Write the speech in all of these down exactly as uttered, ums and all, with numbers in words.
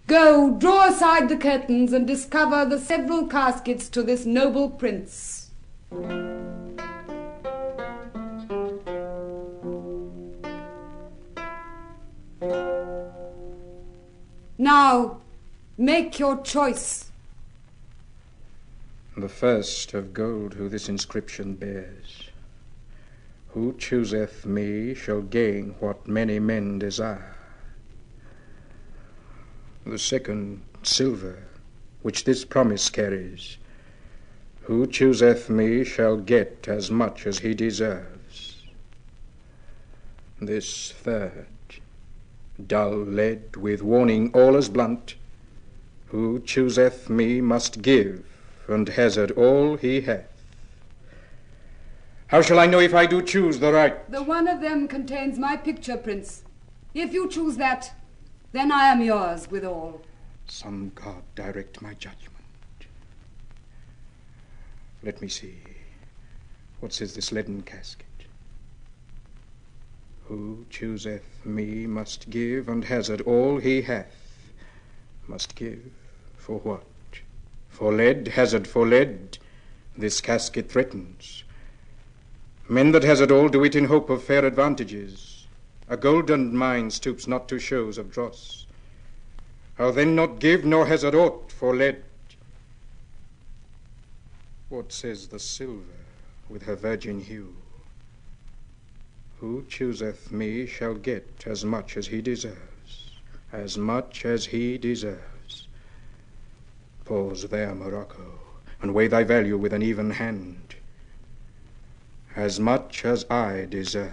Go, draw aside the curtains and discover the several caskets to this noble prince. Now, make your choice. The first of gold who this inscription bears: Who chooseth me shall gain what many men desire. The second, silver, which this promise carries: Who chooseth me shall get as much as he deserves. This third, dull lead, with warning all as blunt: Who chooseth me must give and hazard all he hath. How shall I know if I do choose the right? The one of them contains my picture, Prince. If you choose that, then I am yours withal. Some god direct my judgment. Let me see. What says this leaden casket? Who chooseth me must give and hazard all he hath. Must give for what? For lead, hazard for lead, this casket threatens. Men that hazard all do it in hope of fair advantages. A golden mine stoops not to shows of dross. How then not give nor hazard aught for lead? What says the silver with her virgin hue? Who chooseth me shall get as much as he deserves, as much as he deserves. Pause there, Morocco, and weigh thy value with an even hand. As much as I deserve.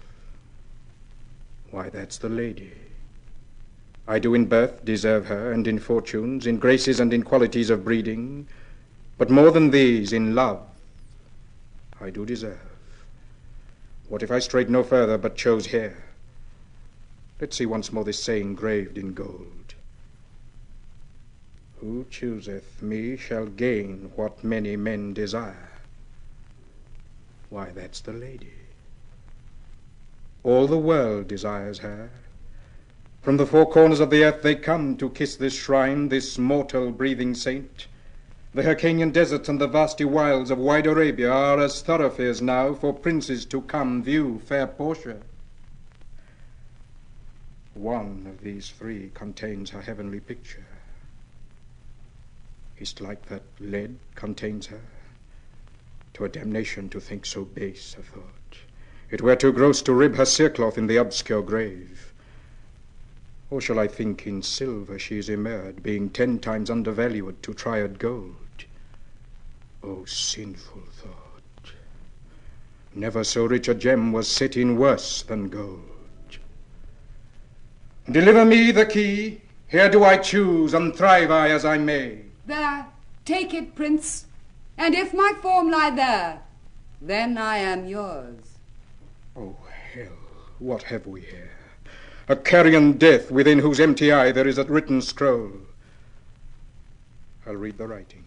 Why, that's the lady. I do in birth deserve her, and in fortunes, in graces and in qualities of breeding, but more than these, in love, I do deserve. What if I strayed no further, but chose here? Let's see once more this saying graved in gold: Who chooseth me shall gain what many men desire. Why, that's the lady. All the world desires her. From the four corners of the earth they come to kiss this shrine, this mortal breathing saint. The Hyrcanian deserts and the vasty wilds of wide Arabia are as thoroughfares now for princes to come view fair Portia. One of these three contains her heavenly picture. Is't like that lead contains her? To a damnation to think so base a thought. It were too gross to rib her cerecloth in the obscure grave. Or shall I think in silver she is immured, being ten times undervalued to triad gold? O sinful thought! Never so rich a gem was set in worse than gold. Deliver me the key. Here do I choose, and thrive I as I may. There, take it, Prince. And if my form lie there, then I am yours. Oh, hell, what have we here? A carrion death, within whose empty eye there is a written scroll. I'll read the writing.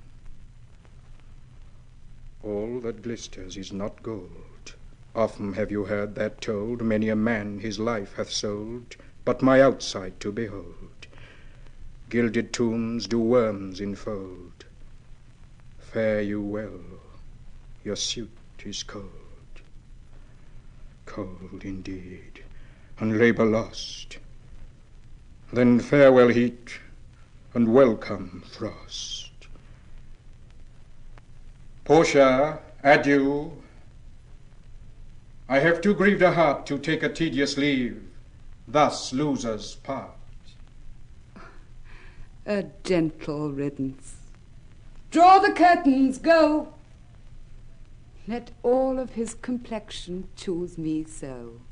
All that glisters is not gold. Often have you heard that told, many a man his life hath sold, but my outside to behold. Gilded tombs do worms enfold. Fare you well, your suit is cold. Cold indeed, and labour lost. Then farewell heat, and welcome frost. Portia, adieu. I have too grieved a heart to take a tedious leave. Thus losers part. A gentle riddance. Draw the curtains, go. Let all of his complexion choose me so.